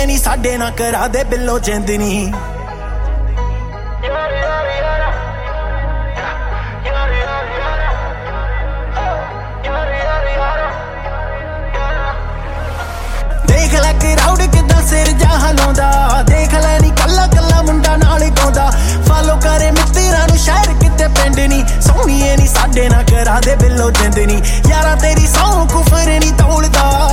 ਨੀ ਸਾਡੇ ਨਾ ਕਰਾ ਦੇ ਬਿੱਲੋ ਜਿੰਦ ਨੀ ਦੇਖ ਲੈ ਕਰਾਊਡ ਕਿੱਦਾਂ ਸਿਰ ਜਾ ਹਲਾਉਂਦਾ ਦੇਖ ਲੈ ਨੀ ਕੱਲਾ ਕੱਲਾ ਮੁੰਡਾ ਨਾਲ ਗਾਉਂਦਾ ਫਾਲੋ ਕਰੇ ਮਿੱਤਰਾਂ ਨੂੰ ਸ਼ਹਿਰ ਕਿਤੇ ਪਿੰਡ ਨੀ ਸੋਹਣੀਏ ਨੀ ਸਾਡੇ ਨਾ ਕਰਾ ਦੇ ਬਿੱਲੋ ਜਿੰਦ ਨੀ ਯਾਰਾ ਤੇਰੀ ਸੌਂ ਕੁਫਰ ਨੀ ਤੋਲਦਾ